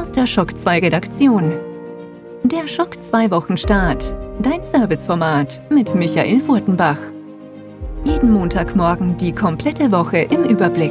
aus der Schock 2 Redaktion. Der Schock 2 Wochenstart. Dein Serviceformat mit Michael Furtenbach. Jeden Montagmorgen die komplette Woche im Überblick.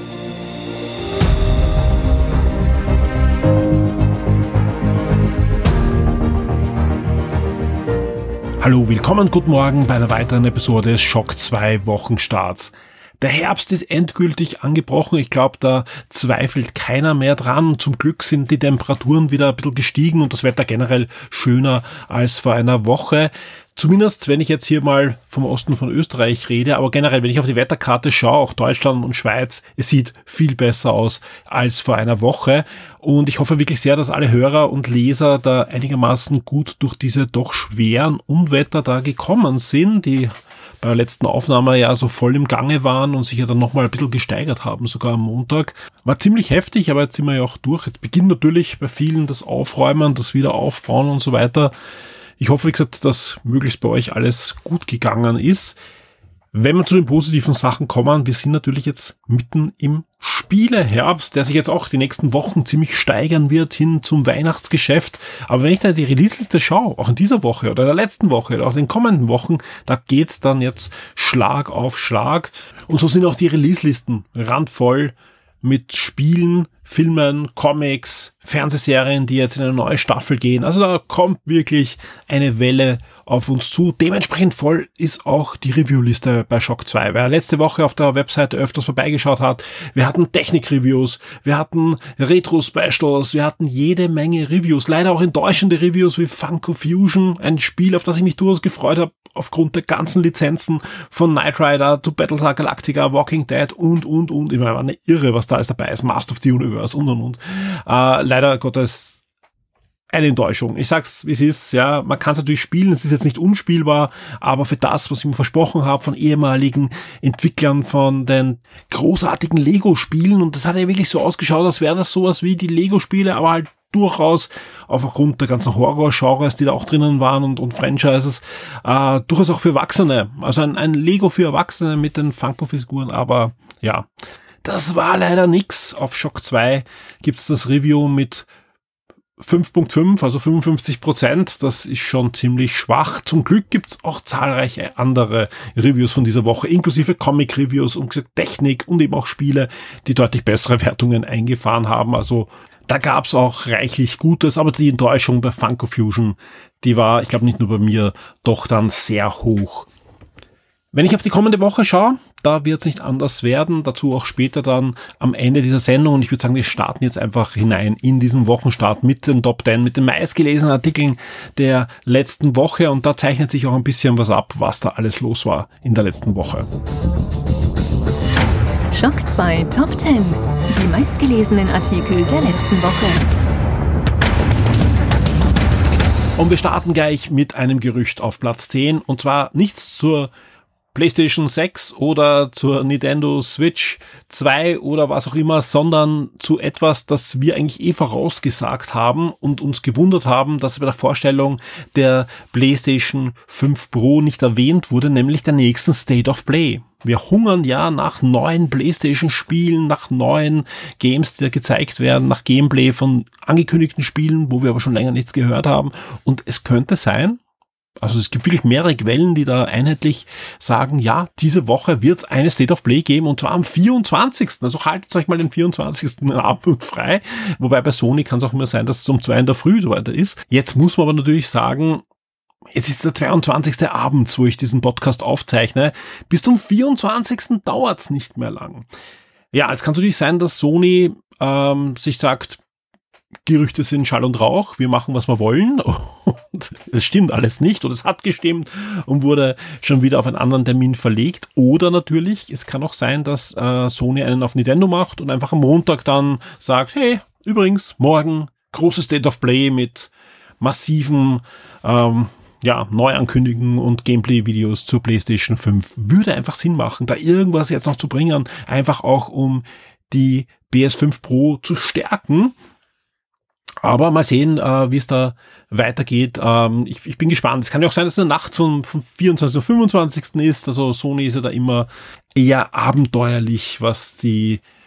Hallo, willkommen, guten Morgen bei einer weiteren Episode des Schock 2 Wochenstarts. Der Herbst ist endgültig angebrochen. Ich glaube, da zweifelt keiner mehr dran. Zum Glück sind die Temperaturen wieder ein bisschen gestiegen und das Wetter generell schöner als vor einer Woche. Zumindest, wenn ich jetzt hier mal vom Osten von Österreich rede, aber generell, wenn ich auf die Wetterkarte schaue, auch Deutschland und Schweiz, es sieht viel besser aus als vor einer Woche. Und ich hoffe wirklich sehr, dass alle Hörer und Leser da einigermaßen gut durch diese doch schweren Unwetter da gekommen sind, die bei der letzten Aufnahme ja so voll im Gange waren und sich ja dann nochmal ein bisschen gesteigert haben, sogar am Montag. War ziemlich heftig, aber jetzt sind wir ja auch durch. Jetzt beginnt natürlich bei vielen das Aufräumen, das Wiederaufbauen und so weiter. Ich hoffe, wie gesagt, dass möglichst bei euch alles gut gegangen ist. Wenn wir zu den positiven Sachen kommen, wir sind natürlich jetzt mitten im Spieleherbst, der sich jetzt auch die nächsten Wochen ziemlich steigern wird hin zum Weihnachtsgeschäft. Aber wenn ich da die Release-Liste schaue, auch in dieser Woche oder in der letzten Woche oder auch in den kommenden Wochen, da geht's dann jetzt Schlag auf Schlag. Und so sind auch die Release-Listen randvoll mit Spielen, Filmen, Comics, Fernsehserien, die jetzt in eine neue Staffel gehen. Also da kommt wirklich eine Welle auf uns zu. Dementsprechend voll ist auch die Review-Liste bei Schock 2. Wer letzte Woche auf der Webseite öfters vorbeigeschaut hat, wir hatten Technik-Reviews, wir hatten Retro-Specials, wir hatten jede Menge Reviews. Leider auch enttäuschende Reviews wie Funko Fusion, ein Spiel, auf das ich mich durchaus gefreut habe, aufgrund der ganzen Lizenzen von Knight Rider zu Battlestar Galactica, Walking Dead und. Ich meine, war eine Irre, was da alles dabei ist. Master of the Universe und. Leider Gottes eine Enttäuschung. Ich sag's, wie es ist, ja, man kann es natürlich spielen, es ist jetzt nicht unspielbar, aber für das, was ich mir versprochen habe von ehemaligen Entwicklern von den großartigen Lego-Spielen, und das hat ja wirklich so ausgeschaut, als wäre das sowas wie die Lego-Spiele, aber halt durchaus aufgrund der ganzen Horror-Genres, die da auch drinnen waren und Franchises, durchaus auch für Erwachsene. Also ein Lego für Erwachsene mit den Funko-Figuren, aber ja, das war leider nix. Auf Schock 2 gibt's das Review mit 5.5, also 55%. Das ist schon ziemlich schwach. Zum Glück gibt's auch zahlreiche andere Reviews von dieser Woche, inklusive Comic-Reviews und Technik und eben auch Spiele, die deutlich bessere Wertungen eingefahren haben. Also da gab's auch reichlich Gutes, aber die Enttäuschung bei Funko Fusion, die war, ich glaube nicht nur bei mir, doch dann sehr hoch. Wenn ich auf die kommende Woche schaue, da wird es nicht anders werden, dazu auch später dann am Ende dieser Sendung, und ich würde sagen, wir starten jetzt einfach hinein in diesen Wochenstart mit den Top 10, mit den meistgelesenen Artikeln der letzten Woche, und da zeichnet sich auch ein bisschen was ab, was da alles los war in der letzten Woche. Schock 2 Top 10. Die meistgelesenen Artikel der letzten Woche. Und wir starten gleich mit einem Gerücht auf Platz 10, und zwar nichts zur PlayStation 6 oder zur Nintendo Switch 2 oder was auch immer, sondern zu etwas, das wir eigentlich vorausgesagt haben und uns gewundert haben, dass bei der Vorstellung der PlayStation 5 Pro nicht erwähnt wurde, nämlich der nächsten State of Play. Wir hungern ja nach neuen PlayStation-Spielen, nach neuen Games, die da gezeigt werden, nach Gameplay von angekündigten Spielen, wo wir aber schon länger nichts gehört haben. Und es könnte sein, also es gibt wirklich mehrere Quellen, die da einheitlich sagen, ja, diese Woche wird es eine State of Play geben, und zwar am 24. Also haltet euch mal den 24. Abend frei. Wobei bei Sony kann es auch immer sein, dass es um 2 in der Früh so weiter ist. Jetzt muss man aber natürlich sagen, es ist der 22. Abend, wo ich diesen Podcast aufzeichne. Bis zum 24. dauert's nicht mehr lang. Ja, es kann natürlich sein, dass Sony sich sagt, Gerüchte sind Schall und Rauch, wir machen, was wir wollen, und es stimmt alles nicht, oder es hat gestimmt und wurde schon wieder auf einen anderen Termin verlegt. Oder natürlich, es kann auch sein, dass Sony einen auf Nintendo macht und einfach am Montag dann sagt, hey, übrigens, morgen großes State of Play mit massiven Neuankündigungen und Gameplay-Videos zur PlayStation 5. Würde einfach Sinn machen, da irgendwas jetzt noch zu bringen, einfach auch um die PS5 Pro zu stärken. Aber mal sehen, wie es da weitergeht. Ich bin gespannt. Es kann ja auch sein, dass es eine Nacht vom 24. auf 25. ist. Also Sony ist ja da immer eher abenteuerlich, was die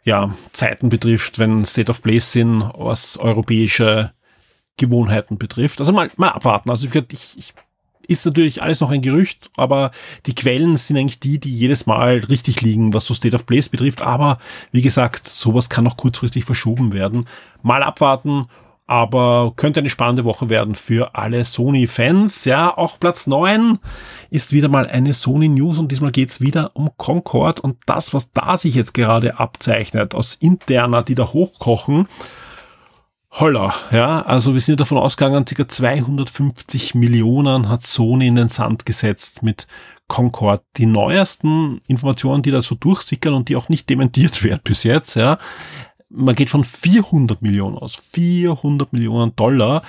Zeiten betrifft, wenn State of Play sind, was europäische Gewohnheiten betrifft. Also mal abwarten. Also ich ist natürlich alles noch ein Gerücht, aber die Quellen sind eigentlich die jedes Mal richtig liegen, was so State of Plays betrifft. Aber wie gesagt, sowas kann noch kurzfristig verschoben werden. Mal abwarten, aber könnte eine spannende Woche werden für alle Sony-Fans. Ja, auch Platz 9 ist wieder mal eine Sony-News und diesmal geht's wieder um Concord und das, was da sich jetzt gerade abzeichnet, aus Interna, die da hochkochen. Holla, ja, also wir sind davon ausgegangen, ca. 250 Millionen hat Sony in den Sand gesetzt mit Concord. Die neuesten Informationen, die da so durchsickern und die auch nicht dementiert werden bis jetzt, ja, man geht von 400 Millionen aus, 400 Millionen Dollar.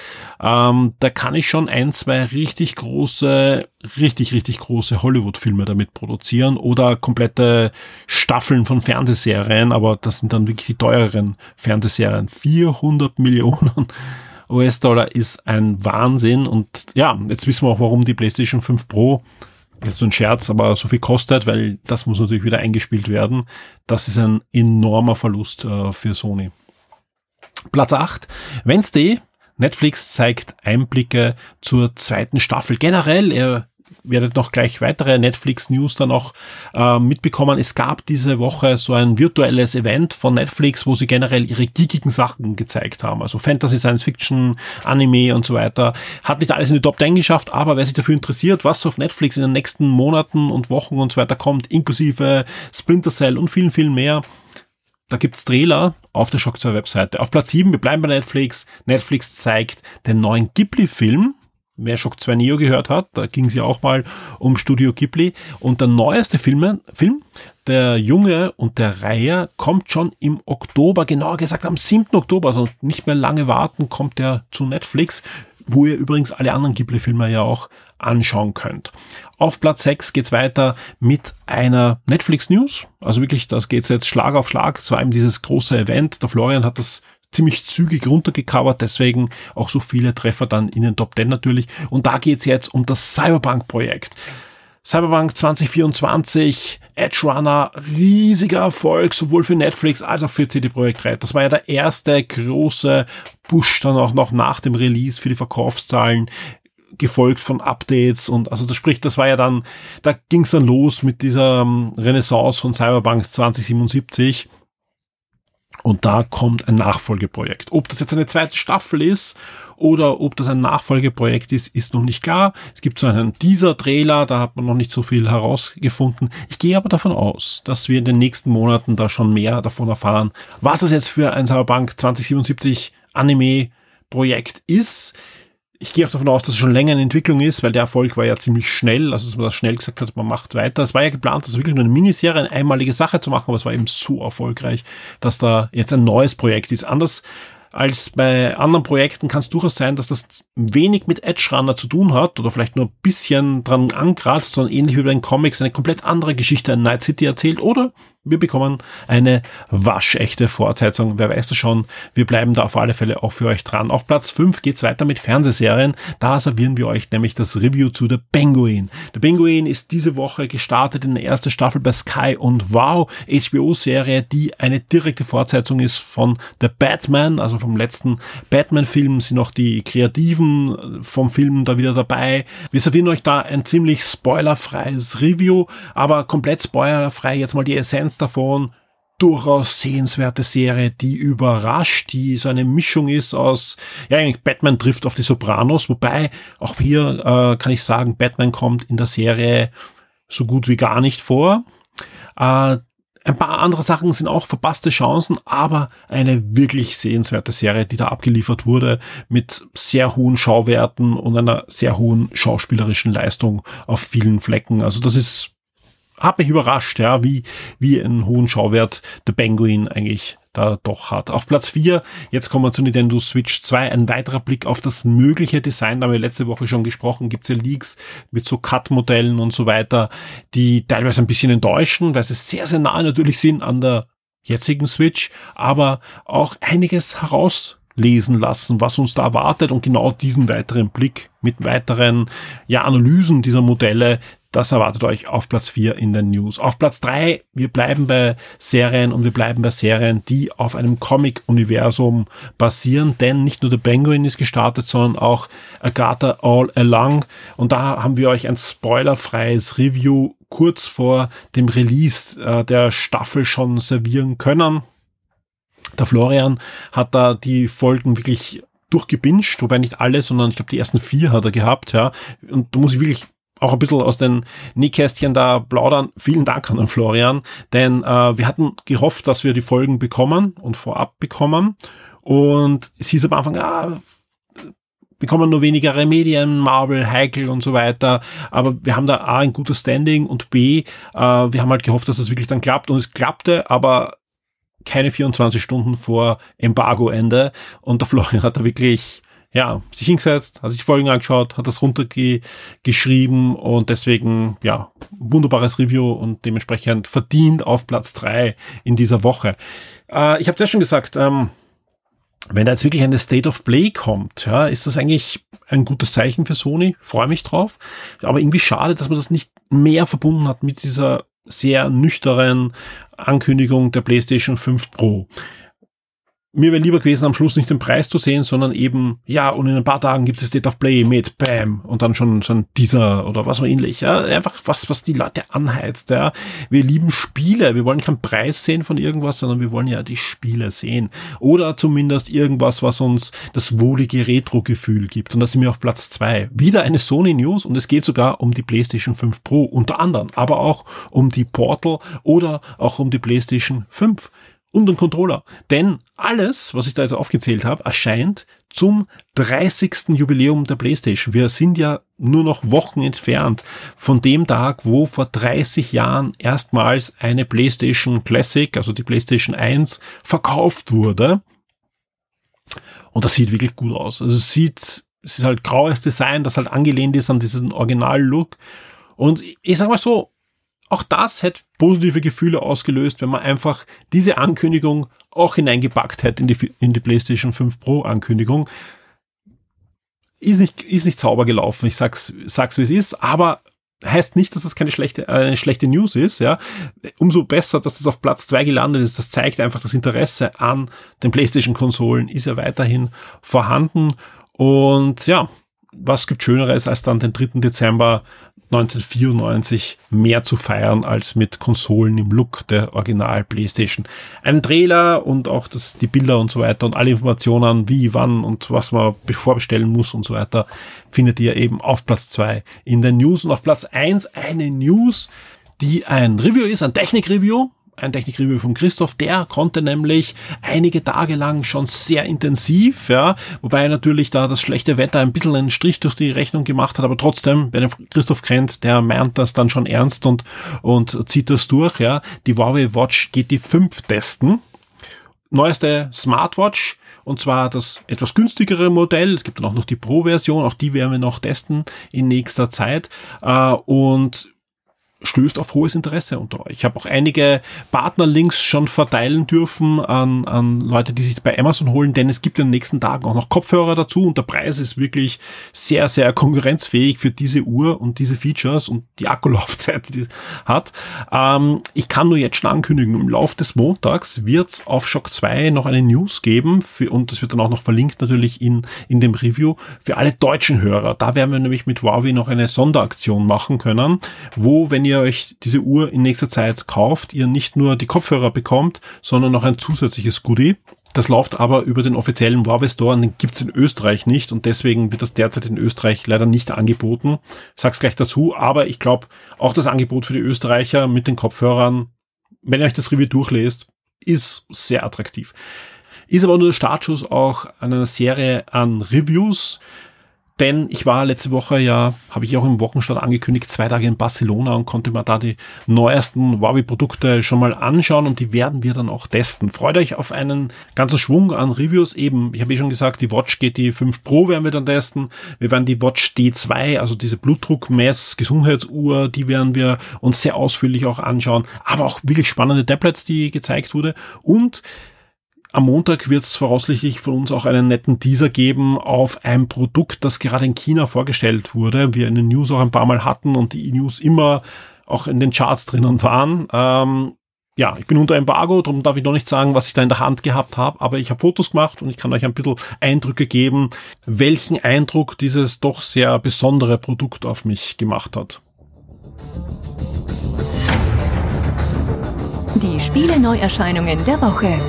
Da kann ich schon zwei richtig große Hollywood-Filme damit produzieren oder komplette Staffeln von Fernsehserien, aber das sind dann wirklich die teureren Fernsehserien. 400 Millionen US-Dollar ist ein Wahnsinn und ja, jetzt wissen wir auch, warum die PlayStation 5 Pro, jetzt so ein Scherz, aber so viel kostet, weil das muss natürlich wieder eingespielt werden. Das ist ein enormer Verlust für Sony. Platz 8, Wednesday. Netflix zeigt Einblicke zur zweiten Staffel. Generell, ihr werdet noch gleich weitere Netflix-News dann auch mitbekommen. Es gab diese Woche so ein virtuelles Event von Netflix, wo sie generell ihre geekigen Sachen gezeigt haben. Also Fantasy, Science Fiction, Anime und so weiter. Hat nicht alles in die Top 10 geschafft, aber wer sich dafür interessiert, was so auf Netflix in den nächsten Monaten und Wochen und so weiter kommt, inklusive Splinter Cell und vielen, vielen mehr, da gibt's Trailer auf der Shock 2 Webseite. Auf Platz 7, wir bleiben bei Netflix. Netflix zeigt den neuen Ghibli-Film. Wer Shock 2 Neo gehört hat, da ging es ja auch mal um Studio Ghibli. Und der neueste Film, Der Junge und der Reiher, kommt schon im Oktober, genauer gesagt am 7. Oktober, also nicht mehr lange warten, kommt der zu Netflix, wo ihr übrigens alle anderen Ghibli-Filme ja auch anschauen könnt. Auf Platz 6 geht's weiter mit einer Netflix-News. Also wirklich, das geht's jetzt Schlag auf Schlag. Es war eben dieses große Event. Der Florian hat das ziemlich zügig runtergecovert, deswegen auch so viele Treffer dann in den Top 10 natürlich. Und da geht's jetzt um das Cyberpunk-Projekt. Cyberpunk 2024, Edge Runner, riesiger Erfolg, sowohl für Netflix als auch für CD Projekt Red. Das war ja der erste große Push dann auch noch nach dem Release für die Verkaufszahlen, gefolgt von Updates und also das war ja dann, da ging's dann los mit dieser Renaissance von Cyberpunk 2077. Und da kommt ein Nachfolgeprojekt. Ob das jetzt eine zweite Staffel ist oder ob das ein Nachfolgeprojekt ist noch nicht klar. Es gibt so einen Teaser-Trailer, da hat man noch nicht so viel herausgefunden. Ich gehe aber davon aus, dass wir in den nächsten Monaten da schon mehr davon erfahren, was das jetzt für ein Cyberpunk 2077 Anime-Projekt ist. Ich gehe auch davon aus, dass es schon länger in Entwicklung ist, weil der Erfolg war ja ziemlich schnell, also dass man das schnell gesagt hat, man macht weiter. Es war ja geplant, das wirklich nur eine Miniserie, eine einmalige Sache zu machen, aber es war eben so erfolgreich, dass da jetzt ein neues Projekt ist. Anders als bei anderen Projekten kann es durchaus sein, dass das wenig mit Edge Runner zu tun hat oder vielleicht nur ein bisschen dran ankratzt, sondern ähnlich wie bei den Comics eine komplett andere Geschichte in Night City erzählt oder wir bekommen eine waschechte Fortsetzung. Wer weiß das schon. Wir bleiben da auf alle Fälle auch für euch dran. Auf Platz 5 geht's weiter mit Fernsehserien. Da servieren wir euch nämlich das Review zu The Penguin. The Penguin ist diese Woche gestartet in der ersten Staffel bei Sky und Wow, HBO-Serie, die eine direkte Fortsetzung ist von The Batman, also vom letzten Batman-Film, sind auch die Kreativen vom Film da wieder dabei. Wir servieren euch da ein ziemlich spoilerfreies Review, aber komplett spoilerfrei jetzt mal die Essenz davon. Durchaus sehenswerte Serie, die überrascht, die so eine Mischung ist aus, ja, eigentlich Batman trifft auf die Sopranos, wobei auch hier kann ich sagen, Batman kommt in der Serie so gut wie gar nicht vor. Ein paar andere Sachen sind auch verpasste Chancen, aber eine wirklich sehenswerte Serie, die da abgeliefert wurde mit sehr hohen Schauwerten und einer sehr hohen schauspielerischen Leistung auf vielen Flecken. Also das hat mich überrascht, ja, wie einen hohen Schauwert The Penguin eigentlich da doch hat. Auf Platz 4, jetzt kommen wir zu Nintendo Switch 2, ein weiterer Blick auf das mögliche Design, da haben wir letzte Woche schon gesprochen, gibt es ja Leaks mit so Cut-Modellen und so weiter, die teilweise ein bisschen enttäuschen, weil sie sehr, sehr nahe natürlich sind an der jetzigen Switch, aber auch einiges herauslesen lassen, was uns da erwartet und genau diesen weiteren Blick mit weiteren Analysen dieser Modelle, Das erwartet euch auf Platz 4 in den News. Auf Platz 3, wir bleiben bei Serien und wir bleiben bei Serien, die auf einem Comic-Universum basieren, denn nicht nur The Penguin ist gestartet, sondern auch Agatha All Along, und da haben wir euch ein spoilerfreies Review kurz vor dem Release der Staffel schon servieren können. Der Florian hat da die Folgen wirklich durchgebinged, wobei nicht alle, sondern ich glaube die ersten 4 hat er gehabt, ja, und da muss ich wirklich auch ein bisschen aus den Nähkästchen da plaudern. Vielen Dank an den Florian, denn wir hatten gehofft, dass wir die Folgen bekommen und vorab bekommen, und es hieß am Anfang, bekommen nur wenigere Medien, Marvel, Heikel und so weiter, aber wir haben da A, ein gutes Standing, und B, wir haben halt gehofft, dass es wirklich dann klappt, und es klappte, aber keine 24 Stunden vor Embargo-Ende, und der Florian hat da wirklich sich hingesetzt, hat sich Folgen angeschaut, hat das runtergeschrieben, und deswegen, wunderbares Review und dementsprechend verdient auf Platz 3 in dieser Woche. Ich habe es ja schon gesagt, wenn da jetzt wirklich eine State of Play kommt, ist das eigentlich ein gutes Zeichen für Sony, freue mich drauf, aber irgendwie schade, dass man das nicht mehr verbunden hat mit dieser sehr nüchternen Ankündigung der PlayStation 5 Pro. Mir wäre lieber gewesen, am Schluss nicht den Preis zu sehen, sondern eben, und in ein paar Tagen gibt es State of Play mit Bam und dann schon so ein Teaser oder was auch ähnlich. Ja, einfach was die Leute anheizt. Ja. Wir lieben Spiele. Wir wollen keinen Preis sehen von irgendwas, sondern wir wollen ja die Spiele sehen. Oder zumindest irgendwas, was uns das wohlige Retro-Gefühl gibt. Und da sind wir auf Platz 2. Wieder eine Sony News, und es geht sogar um die PlayStation 5 Pro unter anderem, aber auch um die Portal oder auch um die PlayStation 5. Und den Controller. Denn alles, was ich da jetzt aufgezählt habe, erscheint zum 30. Jubiläum der PlayStation. Wir sind ja nur noch Wochen entfernt von dem Tag, wo vor 30 Jahren erstmals eine PlayStation Classic, also die PlayStation 1, verkauft wurde. Und das sieht wirklich gut aus. Also es ist halt graues Design, das halt angelehnt ist an diesen Original-Look. Und ich sag mal so, auch das hätte positive Gefühle ausgelöst, wenn man einfach diese Ankündigung auch hineingepackt hätte in die PlayStation 5 Pro Ankündigung. Ist nicht sauber gelaufen, ich sag's wie es ist, aber heißt nicht, dass es eine schlechte News ist, ja. Umso besser, dass das auf Platz 2 gelandet ist. Das zeigt einfach, das Interesse an den PlayStation-Konsolen ist ja weiterhin vorhanden. Und was gibt Schöneres, als dann den 3. Dezember 1994 mehr zu feiern als mit Konsolen im Look der Original PlayStation. Ein Trailer und auch die Bilder und so weiter und alle Informationen, wie, wann und was man vorbestellen muss und so weiter, findet ihr eben auf Platz 2 in den News. Und auf Platz 1 eine News, die ein Review ist, ein Technik-Review. Ein Technik-Review von Christoph, der konnte nämlich einige Tage lang schon sehr intensiv, wobei natürlich da das schlechte Wetter ein bisschen einen Strich durch die Rechnung gemacht hat, aber trotzdem, wer den Christoph kennt, der meint das dann schon ernst und zieht das durch, die Huawei Watch GT5 testen. Neueste Smartwatch, und zwar das etwas günstigere Modell. Es gibt dann auch noch die Pro-Version, auch die werden wir noch testen in nächster Zeit, und stößt auf hohes Interesse unter euch. Ich habe auch einige Partnerlinks schon verteilen dürfen an Leute, die sich bei Amazon holen, denn es gibt in den nächsten Tagen auch noch Kopfhörer dazu, und der Preis ist wirklich sehr, sehr konkurrenzfähig für diese Uhr und diese Features und die Akkulaufzeit, die es hat. Ich kann nur jetzt schon ankündigen, im Laufe des Montags wird es auf Shock 2 noch eine News geben, und das wird dann auch noch verlinkt natürlich in dem Review, für alle deutschen Hörer. Da werden wir nämlich mit Huawei noch eine Sonderaktion machen können, wo, wenn ihr euch diese Uhr in nächster Zeit kauft, ihr nicht nur die Kopfhörer bekommt, sondern noch ein zusätzliches Goodie. Das läuft aber über den offiziellen Huawei Store, und den gibt's in Österreich nicht, und deswegen wird das derzeit in Österreich leider nicht angeboten. Ich sag's gleich dazu, aber ich glaube, auch das Angebot für die Österreicher mit den Kopfhörern, wenn ihr euch das Review durchlest, ist sehr attraktiv. Ist aber nur der Startschuss auch einer Serie an Reviews. Denn ich war letzte Woche habe ich auch im Wochenstart angekündigt, 2 Tage in Barcelona, und konnte mir da die neuesten Huawei-Produkte schon mal anschauen, und die werden wir dann auch testen. Freut euch auf einen ganzen Schwung an Reviews eben. Ich habe schon gesagt, die Watch GT5 Pro werden wir dann testen. Wir werden die Watch D2, also diese Blutdruckmess-Gesundheitsuhr, die werden wir uns sehr ausführlich auch anschauen. Aber auch wirklich spannende Tablets, die gezeigt wurde. Und am Montag wird es voraussichtlich von uns auch einen netten Teaser geben auf ein Produkt, das gerade in China vorgestellt wurde. Wir in den News auch ein paar Mal hatten und die News immer auch in den Charts drinnen waren. Ja, ich bin unter Embargo, darum darf ich noch nicht sagen, was ich da in der Hand gehabt habe, aber ich habe Fotos gemacht und ich kann euch ein bisschen Eindrücke geben, welchen Eindruck dieses doch sehr besondere Produkt auf mich gemacht hat. Die Spiele-Neuerscheinungen der Woche.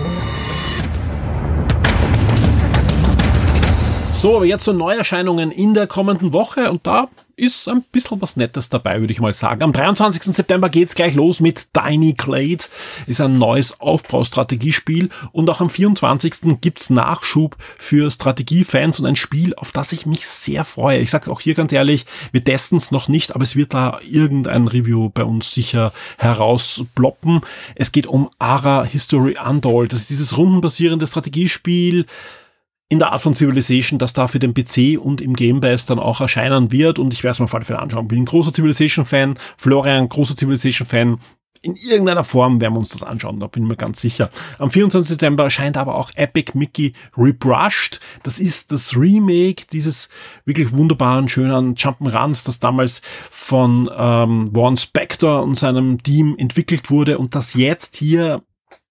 So, aber jetzt so Neuerscheinungen in der kommenden Woche und da ist ein bisschen was Nettes dabei, würde ich mal sagen. Am 23. September geht's gleich los mit Tiny Glade. Ist ein neues Aufbaustrategiespiel und auch am 24. gibt's Nachschub für Strategiefans und ein Spiel, auf das ich mich sehr freue. Ich sage auch hier ganz ehrlich, wir testen's noch nicht, aber es wird da irgendein Review bei uns sicher herausploppen. Es geht um Ara History Untold. Das ist dieses rundenbasierende Strategiespiel in der Art von Civilization, das da für den PC und im Game Pass dann auch erscheinen wird und ich werde es mir auf alle Fälle anschauen. Bin ein großer Civilization-Fan, Florian, großer Civilization-Fan. In irgendeiner Form werden wir uns das anschauen, da bin ich mir ganz sicher. Am 24. September erscheint aber auch Epic Mickey Rebrushed. Das ist das Remake dieses wirklich wunderbaren, schönen Jump'n'Runs, das damals von Warren Spector und seinem Team entwickelt wurde und das jetzt hier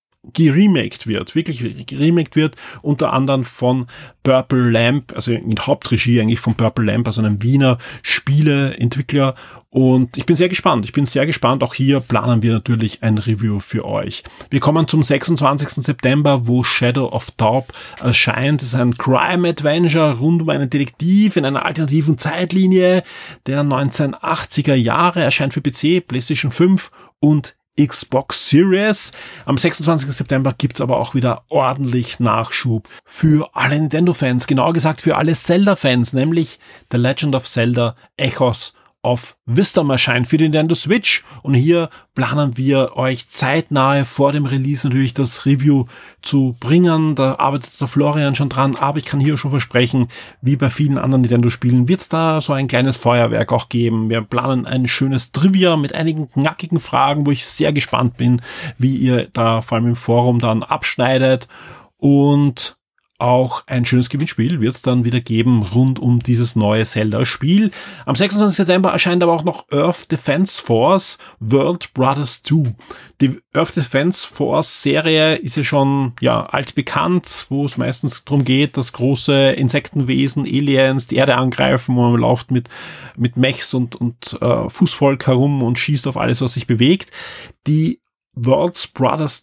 wirklich geremaked wird, unter anderem von Purple Lamp, also in Hauptregie eigentlich von Purple Lamp, also einem Wiener Spieleentwickler und ich bin sehr gespannt, auch hier planen wir natürlich ein Review für euch. Wir kommen zum 26. September, wo Shadow of Taupe erscheint. Das ist ein Crime-Adventure rund um einen Detektiv in einer alternativen Zeitlinie der 1980er Jahre, erscheint für PC, PlayStation 5 und Xbox Series. Am 26. September gibt's aber auch wieder ordentlich Nachschub für alle Nintendo-Fans, genauer gesagt für alle Zelda-Fans, nämlich The Legend of Zelda Echoes of Wisdom erscheint für die Nintendo Switch und hier planen wir euch zeitnahe vor dem Release natürlich das Review zu bringen. Da arbeitet der Florian schon dran, aber ich kann hier schon versprechen, wie bei vielen anderen Nintendo-Spielen wird's da so ein kleines Feuerwerk auch geben. Wir planen ein schönes Trivia mit einigen knackigen Fragen, wo ich sehr gespannt bin, wie ihr da vor allem im Forum dann abschneidet und auch ein schönes Gewinnspiel wird es dann wieder geben rund um dieses neue Zelda-Spiel. Am 26. September erscheint aber auch noch Earth Defense Force World Brothers 2. Die Earth Defense Force Serie ist ja schon altbekannt, wo es meistens darum geht, dass große Insektenwesen, Aliens die Erde angreifen, wo man läuft mit Mechs und Fußvolk herum und schießt auf alles, was sich bewegt. Die World Brothers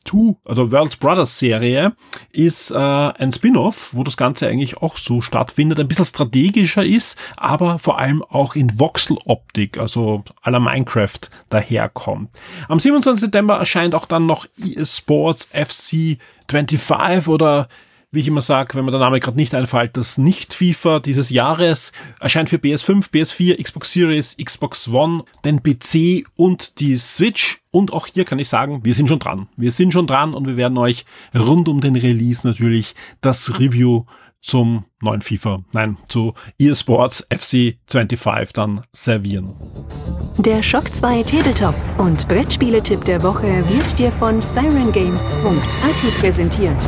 Serie ist ein Spin-off, wo das Ganze eigentlich auch so stattfindet, ein bisschen strategischer ist, aber vor allem auch in Voxel-Optik, also à la Minecraft daherkommt. Am 27. September erscheint auch dann noch eSports FC 25 oder wie ich immer sage, wenn mir der Name gerade nicht einfällt, das Nicht-FIFA dieses Jahres erscheint für PS5, PS4, Xbox Series, Xbox One, den PC und die Switch. Und auch hier kann ich sagen, wir sind schon dran. Und wir werden euch rund um den Release natürlich das Review zu eSports FC 25 dann servieren. Der Shock 2 Tabletop und Brettspiele-Tipp der Woche wird dir von sirengames.at präsentiert.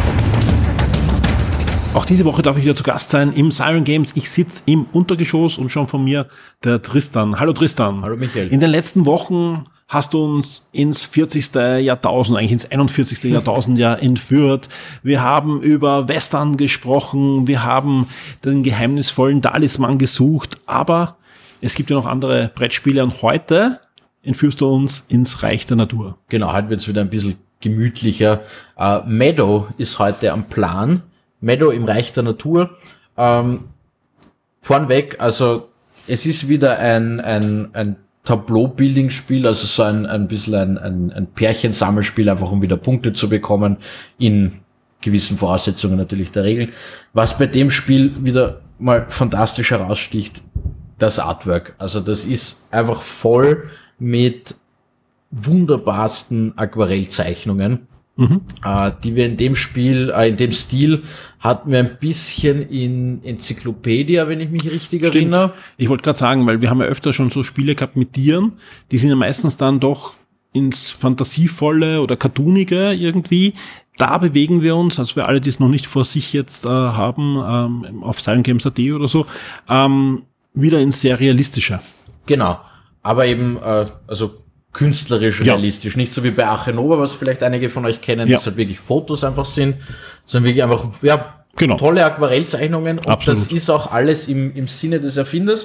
Auch diese Woche darf ich wieder zu Gast sein im Siren Games. Ich sitze im Untergeschoss und schon von mir der Tristan. Hallo Tristan. Hallo Michael. In den letzten Wochen hast du uns ins 40. Jahrtausend, eigentlich ins 41. Jahrtausend entführt. Wir haben über Western gesprochen, wir haben den geheimnisvollen Talisman gesucht, aber es gibt ja noch andere Brettspiele und heute entführst du uns ins Reich der Natur. Genau, heute wird's wieder ein bisschen gemütlicher. Meadow ist heute am Plan. Meadow im Reich der Natur. Vornweg, also es ist wieder ein Tableau-Building-Spiel, also so ein bisschen ein Pärchensammelspiel, einfach um wieder Punkte zu bekommen, in gewissen Voraussetzungen natürlich der Regeln. Was bei dem Spiel wieder mal fantastisch heraussticht, das Artwork. Also das ist einfach voll mit wunderbarsten Aquarellzeichnungen. Die wir in dem Spiel, in dem Stil hatten wir ein bisschen in Enzyklopädie, wenn ich mich richtig erinnere. Ich wollte gerade sagen, weil wir haben ja öfter schon so Spiele gehabt mit Tieren, die sind ja meistens dann doch ins Fantasievolle oder Cartoonige irgendwie. Da bewegen wir uns, also für alle, die es noch nicht vor sich jetzt haben, auf SilentGames.at oder so, wieder ins sehr Realistische. Genau, aber eben also künstlerisch realistisch, nicht so wie bei Arche Nova, was vielleicht einige von euch kennen, dass halt wirklich Fotos einfach sind, sondern wirklich einfach tolle Aquarellzeichnungen und Absolut. Das ist auch alles im Sinne des Erfinders.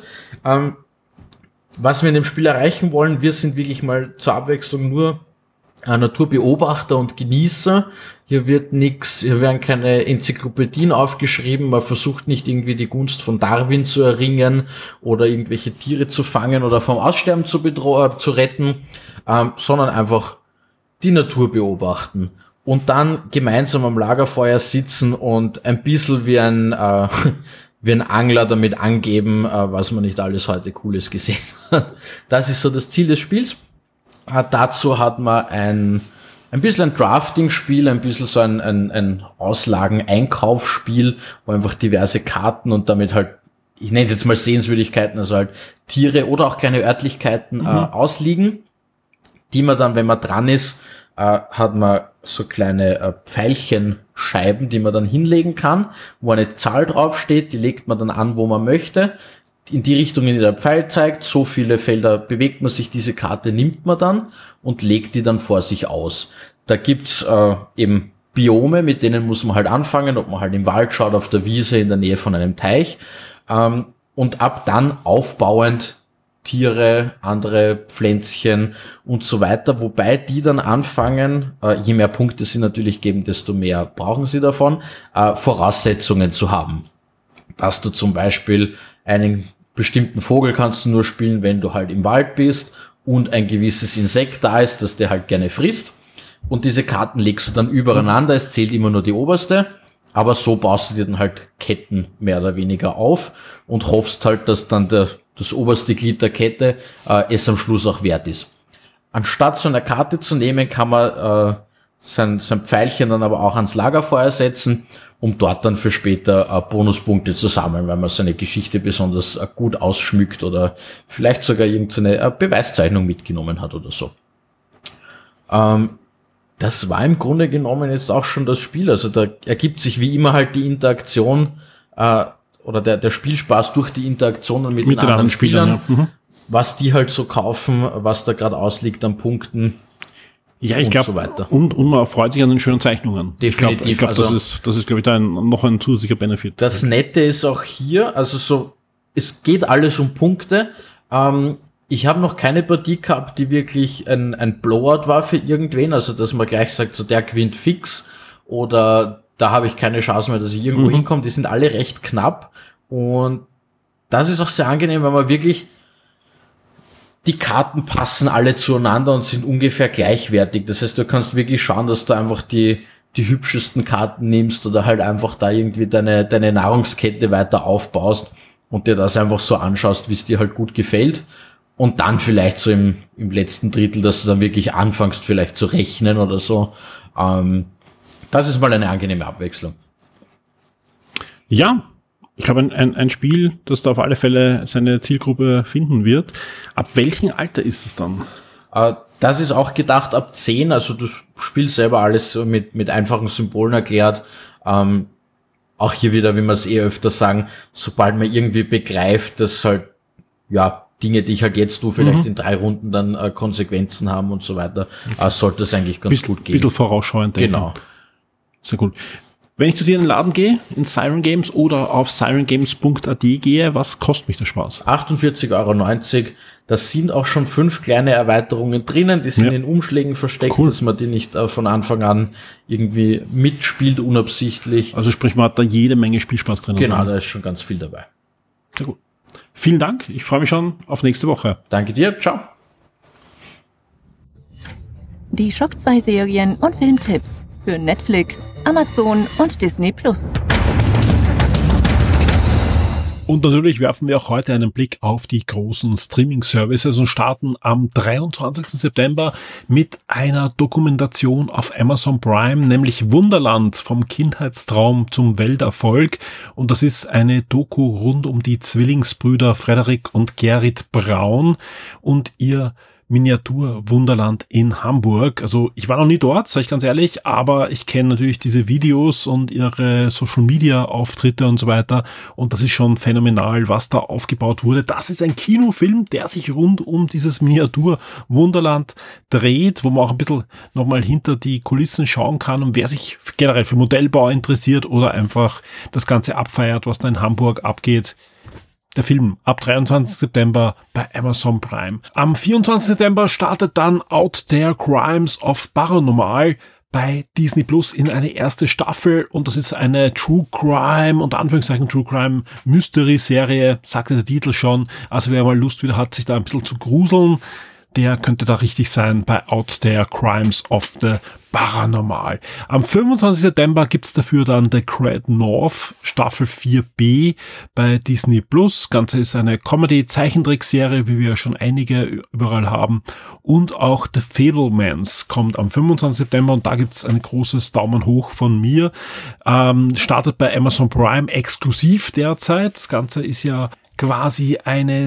Was wir in dem Spiel erreichen wollen, wir sind wirklich mal zur Abwechslung nur Naturbeobachter und Genießer. Hier werden keine Enzyklopädien aufgeschrieben, man versucht nicht irgendwie die Gunst von Darwin zu erringen oder irgendwelche Tiere zu fangen oder vom Aussterben zu retten, sondern einfach die Natur beobachten und dann gemeinsam am Lagerfeuer sitzen und ein bisschen wie ein Angler damit angeben, was man nicht alles heute Cooles gesehen hat. Das ist so das Ziel des Spiels. Dazu hat man ein bisschen ein Drafting-Spiel, ein bisschen so ein Auslagen-Einkaufsspiel, wo einfach diverse Karten und damit halt, ich nenne es jetzt mal Sehenswürdigkeiten, also halt Tiere oder auch kleine Örtlichkeiten ausliegen, die man dann, wenn man dran ist, hat man so kleine Pfeilchenscheiben, die man dann hinlegen kann, wo eine Zahl draufsteht, die legt man dann an, wo man möchte. In die Richtung, in die der Pfeil zeigt, so viele Felder bewegt man sich, diese Karte nimmt man dann und legt die dann vor sich aus. Da gibt's eben Biome, mit denen muss man halt anfangen, ob man halt im Wald schaut, auf der Wiese, in der Nähe von einem Teich, und ab dann aufbauend Tiere, andere Pflänzchen und so weiter, wobei die dann anfangen, je mehr Punkte sie natürlich geben, desto mehr brauchen sie davon, Voraussetzungen zu haben. Dass du zum Beispiel einen bestimmten Vogel kannst du nur spielen, wenn du halt im Wald bist und ein gewisses Insekt da ist, das der halt gerne frisst. Und diese Karten legst du dann übereinander, es zählt immer nur die oberste, aber so baust du dir dann halt Ketten mehr oder weniger auf und hoffst halt, dass dann das oberste Glied der Kette es am Schluss auch wert ist. Anstatt so eine Karte zu nehmen, kann man sein Pfeilchen dann aber auch ans Lagerfeuer setzen, um dort dann für später Bonuspunkte zu sammeln, weil man seine Geschichte besonders gut ausschmückt oder vielleicht sogar irgendeine Beweiszeichnung mitgenommen hat oder so. Das war im Grunde genommen jetzt auch schon das Spiel. Also da ergibt sich wie immer halt die Interaktion oder der Spielspaß durch die Interaktionen mit den anderen Spielern, was die halt so kaufen, was da gerade ausliegt an Punkten. Ja, ich glaube, so weiter. Und man freut sich an den schönen Zeichnungen. Definitiv. Ich glaube, das ist, glaube ich, da noch ein zusätzlicher Benefit. Das Nette ist auch hier, also so, es geht alles um Punkte. Ich habe noch keine Partie gehabt, die wirklich ein Blowout war für irgendwen, also dass man gleich sagt, so der gewinnt fix oder da habe ich keine Chance mehr, dass ich irgendwo hinkomme. Die sind alle recht knapp und das ist auch sehr angenehm, weil man wirklich die Karten passen alle zueinander und sind ungefähr gleichwertig. Das heißt, du kannst wirklich schauen, dass du einfach die hübschesten Karten nimmst oder halt einfach da irgendwie deine Nahrungskette weiter aufbaust und dir das einfach so anschaust, wie es dir halt gut gefällt. Und dann vielleicht so im letzten Drittel, dass du dann wirklich anfängst vielleicht zu rechnen oder so. Das ist mal eine angenehme Abwechslung. Ja, ich glaube, ein Spiel, das da auf alle Fälle seine Zielgruppe finden wird. Ab welchem Alter ist es dann? Das ist auch gedacht ab 10, also du spielst selber alles mit einfachen Symbolen erklärt. Auch hier wieder, wie wir es öfter sagen, sobald man irgendwie begreift, dass halt, ja, Dinge, die ich halt jetzt vielleicht in 3 Runden dann Konsequenzen haben und so weiter, sollte es eigentlich ganz gut gehen. Bisschen vorausschauend denken. Genau. Sehr gut. Wenn ich zu dir in den Laden gehe, in Siren Games oder auf sirengames.at gehe, was kostet mich der Spaß? 48,90 €. Da sind auch schon 5 kleine Erweiterungen drinnen, die sind in Umschlägen versteckt, dass man die nicht von Anfang an irgendwie mitspielt, unabsichtlich. Also sprich, man hat da jede Menge Spielspaß drin. Genau, da ist schon ganz viel dabei. Sehr gut. Vielen Dank, ich freue mich schon auf nächste Woche. Danke dir, ciao. Die Shock 2 Serien und Filmtipps für Netflix, Amazon und Disney+. Und natürlich werfen wir auch heute einen Blick auf die großen Streaming-Services und starten am 23. September mit einer Dokumentation auf Amazon Prime, nämlich Wunderland, vom Kindheitstraum zum Welterfolg. Und das ist eine Doku rund um die Zwillingsbrüder Frederik und Gerrit Braun und ihr Miniatur-Wunderland in Hamburg. Also ich war noch nie dort, sage ich ganz ehrlich, aber ich kenne natürlich diese Videos und ihre Social-Media-Auftritte und so weiter und das ist schon phänomenal, was da aufgebaut wurde. Das ist ein Kinofilm, der sich rund um dieses Miniatur-Wunderland dreht, wo man auch ein bisschen nochmal hinter die Kulissen schauen kann und wer sich generell für Modellbau interessiert oder einfach das Ganze abfeiert, was da in Hamburg abgeht. Der Film ab 23. September bei Amazon Prime. Am 24. September startet dann Out There Crimes of Paranormal bei Disney Plus in eine erste Staffel und das ist eine True Crime, unter Anführungszeichen True Crime Mystery Serie, sagte der Titel schon. Also wer mal Lust wieder hat, sich da ein bisschen zu gruseln, der könnte da richtig sein bei Out There Crimes of the Paranormal. Am 25. September gibt's dafür dann The Great North Staffel 4b bei Disney Plus. Ganze ist eine Comedy-Zeichentrickserie, wie wir schon einige überall haben. Und auch The Fabelmans kommt am 25. September und da gibt's ein großes Daumen hoch von mir. Startet bei Amazon Prime exklusiv derzeit. Das Ganze ist ja quasi eine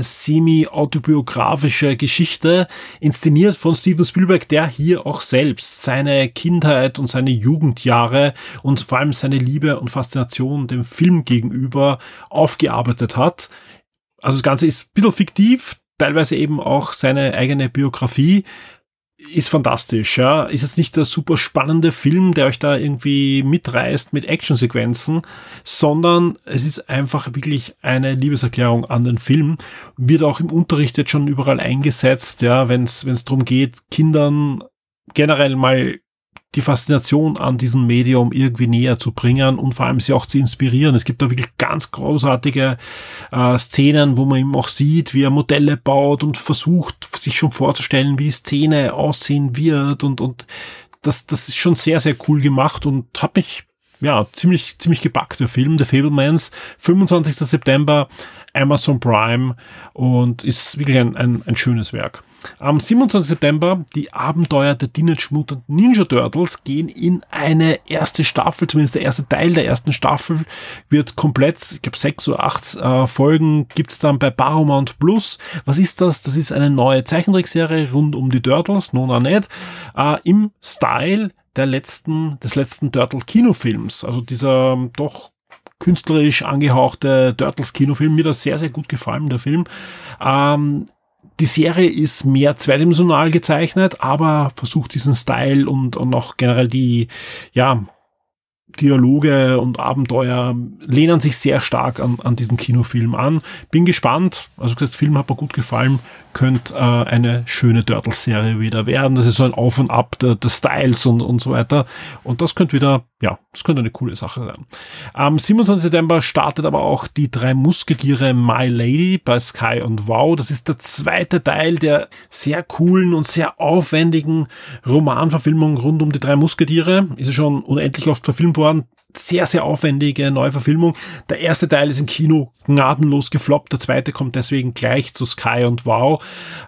semi-autobiografische Geschichte, inszeniert von Steven Spielberg, der hier auch selbst seine Kindheit und seine Jugendjahre und vor allem seine Liebe und Faszination dem Film gegenüber aufgearbeitet hat. Also das Ganze ist ein bisschen fiktiv, teilweise eben auch seine eigene Biografie. Ist fantastisch, ja. Ist jetzt nicht der super spannende Film, der euch da irgendwie mitreißt mit Actionsequenzen, sondern es ist einfach wirklich eine Liebeserklärung an den Film. Wird auch im Unterricht jetzt schon überall eingesetzt, ja, wenn es darum geht, Kindern generell mal die Faszination an diesem Medium irgendwie näher zu bringen und vor allem sie auch zu inspirieren. Es gibt da wirklich ganz großartige Szenen, wo man eben auch sieht, wie er Modelle baut und versucht, sich schon vorzustellen, wie die Szene aussehen wird und das ist schon sehr, sehr cool gemacht und hat mich ziemlich gepackt, der Film, The Fabelmans, 25. September, Amazon Prime und ist wirklich ein schönes Werk. Am 27. September, die Abenteuer der Teenage Mutant Ninja Turtles gehen in eine erste Staffel, zumindest der erste Teil der ersten Staffel wird komplett, ich glaube 6 oder 8 Folgen gibt's dann bei Paramount Plus. Was ist das? Das ist eine neue Zeichentrickserie rund um die Turtles, Nona nicht, im Style des letzten Turtle-Kinofilms. Also dieser doch künstlerisch angehauchte Turtles-Kinofilm, mir das sehr, sehr gut gefallen, der Film. Die Serie ist mehr zweidimensional gezeichnet, aber versucht diesen Style und auch generell die, Dialoge und Abenteuer lehnen sich sehr stark an diesen Kinofilm an. Bin gespannt. Also gesagt, Film hat mir gut gefallen. Könnte eine schöne Turtles-Serie wieder werden. Das ist so ein Auf und Ab der Styles und so weiter. Und das könnte wieder, das könnte eine coole Sache sein. Am 27. September startet aber auch die 3 Musketiere My Lady bei Sky und Wow. Das ist der zweite Teil der sehr coolen und sehr aufwendigen Romanverfilmung rund um die 3 Musketiere. Ist ja schon unendlich oft verfilmt worden. Sehr, sehr aufwendige Neuverfilmung. Der erste Teil ist im Kino gnadenlos gefloppt. Der zweite kommt deswegen gleich zu Sky und Wow.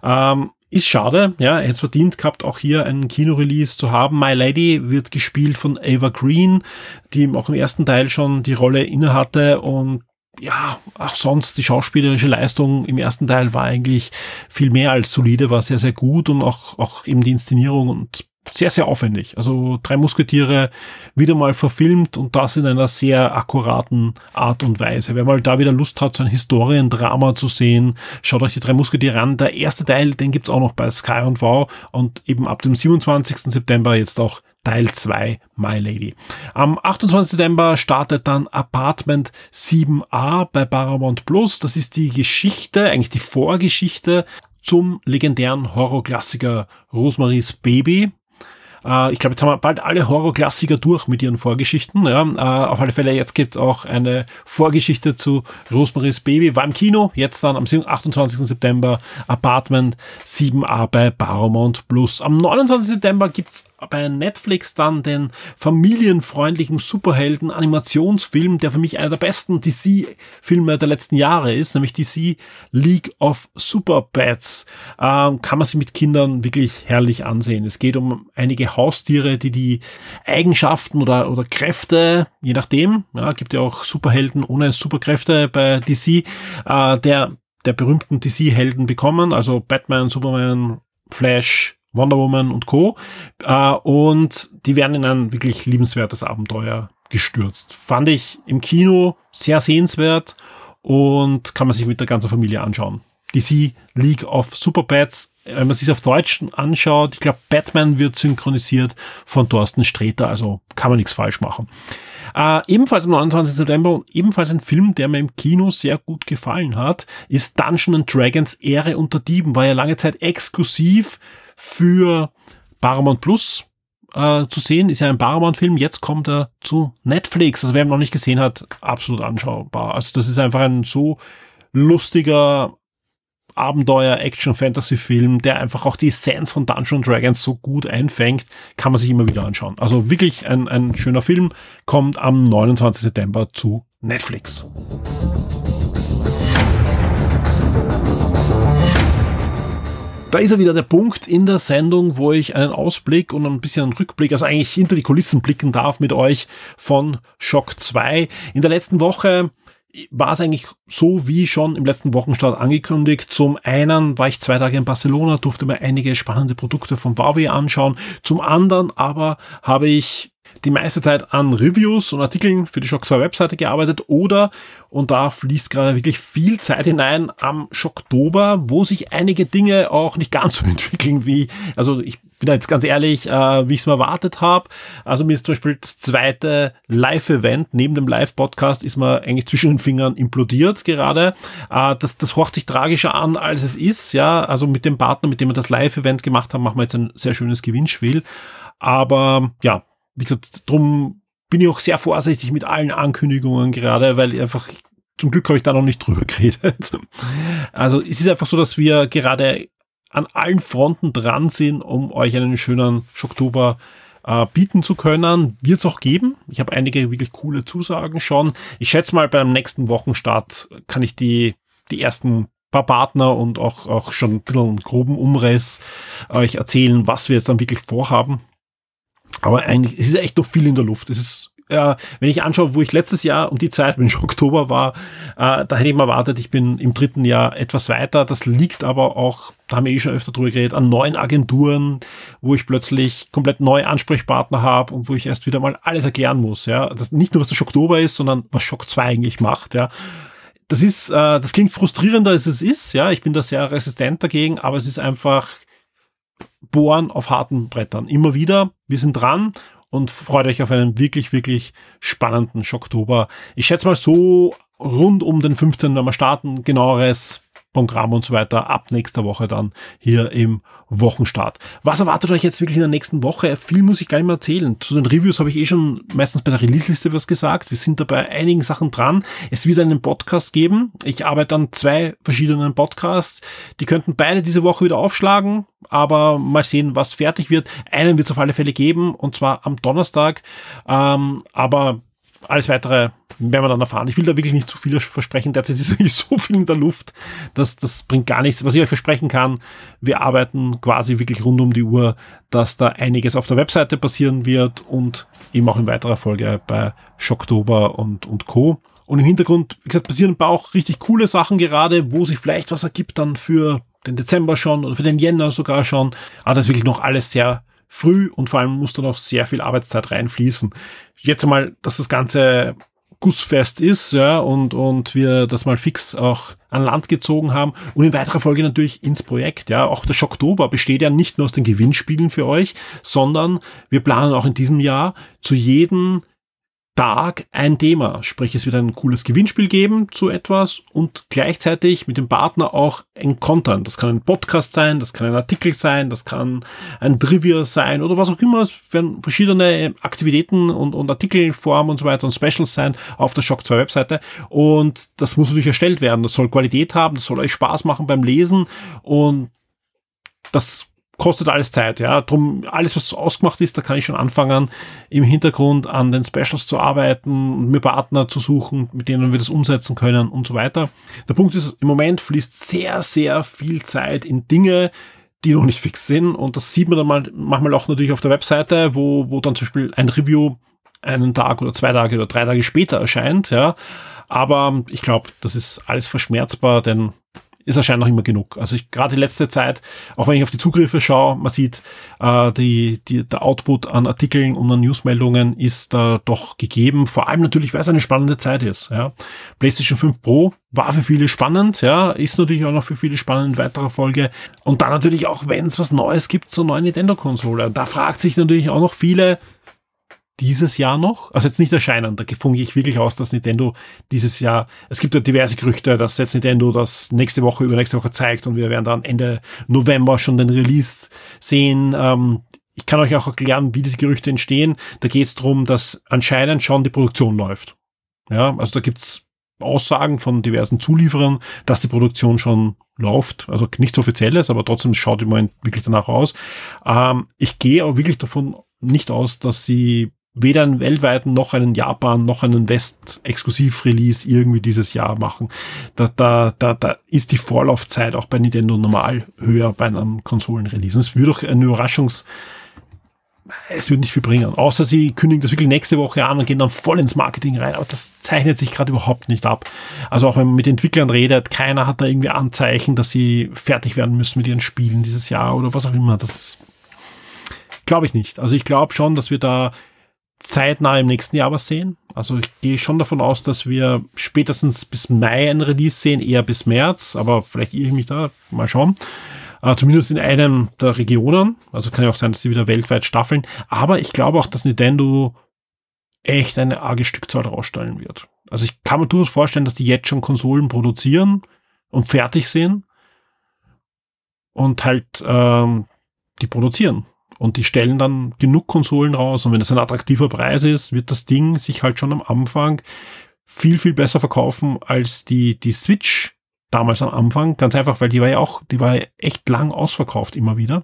Ist schade, hätte es verdient gehabt, auch hier einen Kinorelease zu haben. My Lady wird gespielt von Ava Green, die auch im ersten Teil schon die Rolle innehatte und auch sonst die schauspielerische Leistung im ersten Teil war eigentlich viel mehr als solide, war sehr, sehr gut und auch eben die Inszenierung und sehr, sehr aufwendig. Also 3 Musketiere wieder mal verfilmt und das in einer sehr akkuraten Art und Weise. Wer mal da wieder Lust hat, so ein Historiendrama zu sehen, schaut euch die 3 Musketiere an. Der erste Teil, den gibt's auch noch bei Sky und Wow und eben ab dem 27. September jetzt auch Teil 2 My Lady. Am 28. September startet dann Apartment 7a bei Paramount Plus. Das ist die Geschichte, eigentlich die Vorgeschichte zum legendären Horrorklassiker Rosemaries Baby. Ich glaube, jetzt haben wir bald alle Horrorklassiker durch mit ihren Vorgeschichten. Auf alle Fälle, jetzt gibt es auch eine Vorgeschichte zu Rosemaries Baby. War im Kino, jetzt dann am 28. September Apartment 7a bei Paramount Plus. Am 29. September gibt's bei Netflix dann den familienfreundlichen Superhelden-Animationsfilm, der für mich einer der besten DC-Filme der letzten Jahre ist, nämlich DC League of Super-Pets. Kann man sich mit Kindern wirklich herrlich ansehen. Es geht um einige Haustiere, die Eigenschaften oder Kräfte, je nachdem, gibt ja auch Superhelden ohne Superkräfte bei DC, der berühmten DC-Helden bekommen, also Batman, Superman, Flash, Wonder Woman und Co. Und die werden in ein wirklich liebenswertes Abenteuer gestürzt. Fand ich im Kino sehr sehenswert und kann man sich mit der ganzen Familie anschauen. DC League of Super-Pets, wenn man sich auf Deutsch anschaut, ich glaube, Batman wird synchronisiert von Thorsten Sträter, also kann man nichts falsch machen. Ebenfalls am 29. September und ebenfalls ein Film, der mir im Kino sehr gut gefallen hat, ist Dungeons & Dragons Ehre unter Dieben. War ja lange Zeit exklusiv für Paramount Plus zu sehen. Ist ja ein Paramount-Film. Jetzt kommt er zu Netflix. Also wer ihn noch nicht gesehen hat, absolut anschaubar. Also das ist einfach ein so lustiger Abenteuer-Action-Fantasy-Film, der einfach auch die Essenz von Dungeons & Dragons so gut einfängt, kann man sich immer wieder anschauen. Also wirklich ein schöner Film, kommt am 29. September zu Netflix. Da ist ja wieder der Punkt in der Sendung, wo ich einen Ausblick und ein bisschen einen Rückblick, also eigentlich hinter die Kulissen blicken darf mit euch von Shock 2. In der letzten Woche war es eigentlich so wie schon im letzten Wochenstart angekündigt. Zum einen war ich 2 Tage in Barcelona, durfte mir einige spannende Produkte von Huawei anschauen. Zum anderen aber habe ich die meiste Zeit an Reviews und Artikeln für die Shock 2 Webseite gearbeitet und da fließt gerade wirklich viel Zeit hinein am Shocktober, wo sich einige Dinge auch nicht ganz so entwickeln also ich bin da jetzt ganz ehrlich, wie ich es mir erwartet habe. Also mir ist zum Beispiel das zweite Live-Event neben dem Live-Podcast ist mir eigentlich zwischen den Fingern implodiert gerade. Das hört sich tragischer an, als es ist. Ja, also mit dem Partner, mit dem wir das Live-Event gemacht haben, machen wir jetzt ein sehr schönes Gewinnspiel. Aber ja, wie gesagt, drum bin ich auch sehr vorsichtig mit allen Ankündigungen gerade, weil einfach zum Glück habe ich da noch nicht drüber geredet. Also es ist einfach so, dass wir gerade an allen Fronten dran sind, um euch einen schönen Schocktober bieten zu können. Wird es auch geben. Ich habe einige wirklich coole Zusagen schon. Ich schätze mal, beim nächsten Wochenstart kann ich die ersten paar Partner und auch schon ein bisschen einen groben Umriss euch erzählen, was wir jetzt dann wirklich vorhaben. Aber eigentlich, es ist echt noch viel in der Luft. Es ist, wenn ich anschaue, wo ich letztes Jahr um die Zeit, wenn ich Oktober war, da hätte ich mal erwartet, ich bin im 3. Jahr etwas weiter. Das liegt aber auch, da haben wir schon öfter drüber geredet, an neuen Agenturen, wo ich plötzlich komplett neue Ansprechpartner habe und wo ich erst wieder mal alles erklären muss. Ja, das nicht nur, was der Shocktober ist, sondern was Shock 2 eigentlich macht. Ja, das klingt frustrierender, als es ist. Ja, ich bin da sehr resistent dagegen, aber es ist einfach Bohren auf harten Brettern. Immer wieder, wir sind dran und freut euch auf einen wirklich, wirklich spannenden Schocktober. Ich schätze mal so rund um den 15. wenn wir starten, genaueres Programm und so weiter ab nächster Woche dann hier im Wochenstart. Was erwartet euch jetzt wirklich in der nächsten Woche? Viel muss ich gar nicht mehr erzählen. Zu den Reviews habe ich schon meistens bei der Release-Liste was gesagt. Wir sind da bei einigen Sachen dran. Es wird einen Podcast geben. Ich arbeite an 2 verschiedenen Podcasts. Die könnten beide diese Woche wieder aufschlagen, aber mal sehen, was fertig wird. Einen wird es auf alle Fälle geben, und zwar am Donnerstag. Aber alles Weitere werden wir dann erfahren. Ich will da wirklich nicht zu viel versprechen. Derzeit ist wirklich so viel in der Luft, das bringt gar nichts. Was ich euch versprechen kann, wir arbeiten quasi wirklich rund um die Uhr, dass da einiges auf der Webseite passieren wird und eben auch in weiterer Folge bei Shocktober und Co. Und im Hintergrund, wie gesagt, passieren ein paar auch richtig coole Sachen gerade, wo sich vielleicht was ergibt dann für den Dezember schon oder für den Jänner sogar schon. Aber das ist wirklich noch alles sehr früh und vor allem muss da noch sehr viel Arbeitszeit reinfließen. Jetzt einmal, dass das Ganze gussfest ist, ja, und wir das mal fix auch an Land gezogen haben und in weiterer Folge natürlich ins Projekt, ja. Auch der Shocktober besteht ja nicht nur aus den Gewinnspielen für euch, sondern wir planen auch in diesem Jahr zu jedem Tag ein Thema, sprich es wird ein cooles Gewinnspiel geben zu etwas und gleichzeitig mit dem Partner auch ein Content. Das kann ein Podcast sein, das kann ein Artikel sein, das kann ein Trivia sein oder was auch immer. Es werden verschiedene Aktivitäten und Artikelformen und so weiter und Specials sein auf der Shock 2 Webseite und das muss natürlich erstellt werden. Das soll Qualität haben, das soll euch Spaß machen beim Lesen und das kostet alles Zeit, ja. Drum, alles, was ausgemacht ist, da kann ich schon anfangen, im Hintergrund an den Specials zu arbeiten, mir Partner zu suchen, mit denen wir das umsetzen können und so weiter. Der Punkt ist, im Moment fließt sehr, sehr viel Zeit in Dinge, die noch nicht fix sind und das sieht man dann manchmal auch natürlich auf der Webseite, wo dann zum Beispiel ein Review einen Tag oder 2 Tage oder 3 Tage später erscheint, ja. Aber ich glaube, das ist alles verschmerzbar, denn ist anscheinend noch immer genug. Also gerade die letzte Zeit, auch wenn ich auf die Zugriffe schaue, man sieht, der Output an Artikeln und an Newsmeldungen ist doch gegeben. Vor allem natürlich, weil es eine spannende Zeit ist. Ja. PlayStation 5 Pro war für viele spannend, ja, ist natürlich auch noch für viele spannend in weiterer Folge. Und dann natürlich auch, wenn es was Neues gibt zur neuen Nintendo-Konsole. Da fragt sich natürlich auch noch viele, dieses Jahr noch, also jetzt nicht erscheinen, da funke ich wirklich aus, dass Nintendo dieses Jahr, es gibt ja diverse Gerüchte, dass jetzt Nintendo das übernächste Woche zeigt und wir werden dann Ende November schon den Release sehen. Ich kann euch auch erklären, wie diese Gerüchte entstehen. Da geht es darum, dass anscheinend schon die Produktion läuft. Ja, also da gibt's Aussagen von diversen Zulieferern, dass die Produktion schon läuft. Also nichts Offizielles, aber trotzdem schaut im Moment wirklich danach aus. Ich gehe aber wirklich davon nicht aus, dass sie weder einen weltweiten noch einen Japan noch einen West-Exklusiv-Release irgendwie dieses Jahr machen. Da ist die Vorlaufzeit auch bei Nintendo normal höher bei einem Konsolen-Release. Es wird auch eine es wird nicht viel bringen. Außer sie kündigen das wirklich nächste Woche an und gehen dann voll ins Marketing rein. Aber das zeichnet sich gerade überhaupt nicht ab. Also auch wenn man mit Entwicklern redet, keiner hat da irgendwie Anzeichen, dass sie fertig werden müssen mit ihren Spielen dieses Jahr oder was auch immer. Das glaube ich nicht. Also ich glaube schon, dass wir da zeitnah im nächsten Jahr was sehen. Also ich gehe schon davon aus, dass wir spätestens bis Mai ein Release sehen, eher bis März, aber vielleicht irre ich mich da, mal schauen. Zumindest in einem der Regionen. Also kann ja auch sein, dass sie wieder weltweit staffeln. Aber ich glaube auch, dass Nintendo echt eine arge Stückzahl rausstellen wird. Also ich kann mir durchaus vorstellen, dass die jetzt schon Konsolen produzieren und fertig sind und halt die produzieren. Und die stellen dann genug Konsolen raus. Und wenn das ein attraktiver Preis ist, wird das Ding sich halt schon am Anfang viel, viel besser verkaufen als die Switch damals am Anfang. Ganz einfach, weil die war ja echt lang ausverkauft immer wieder.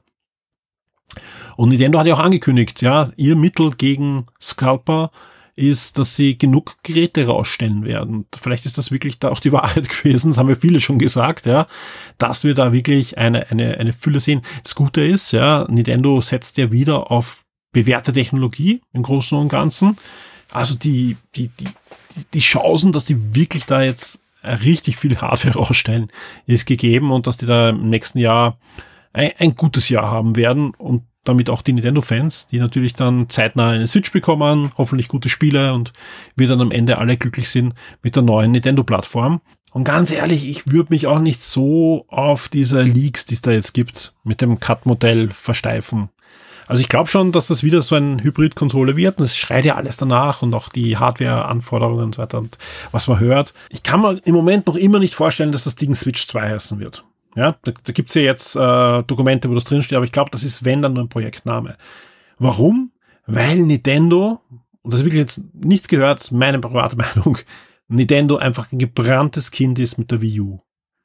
Und Nintendo hat ja auch angekündigt, ja, ihr Mittel gegen Scalper ist, dass sie genug Geräte rausstellen werden. Vielleicht ist das wirklich da auch die Wahrheit gewesen, das haben ja viele schon gesagt, ja, dass wir da wirklich eine Fülle sehen. Das Gute ist, ja, Nintendo setzt ja wieder auf bewährte Technologie im Großen und Ganzen. Also die Chancen, dass die wirklich da jetzt richtig viel Hardware rausstellen, ist gegeben und dass die da im nächsten Jahr ein gutes Jahr haben werden und damit auch die Nintendo-Fans, die natürlich dann zeitnah eine Switch bekommen, hoffentlich gute Spiele und wir dann am Ende alle glücklich sind mit der neuen Nintendo-Plattform. Und ganz ehrlich, ich würde mich auch nicht so auf diese Leaks, die es da jetzt gibt, mit dem Cut-Modell versteifen. Also ich glaube schon, dass das wieder so eine Hybrid-Konsole wird und es schreit ja alles danach und auch die Hardware-Anforderungen und so weiter und was man hört. Ich kann mir im Moment noch immer nicht vorstellen, dass das Ding Switch 2 heißen wird. Ja, da gibt's ja jetzt Dokumente, wo das drinsteht, aber ich glaube, das ist wenn dann nur ein Projektname. Warum? Weil Nintendo, und das ist wirklich jetzt nichts gehört, meine private Meinung, Nintendo einfach ein gebranntes Kind ist mit der Wii U.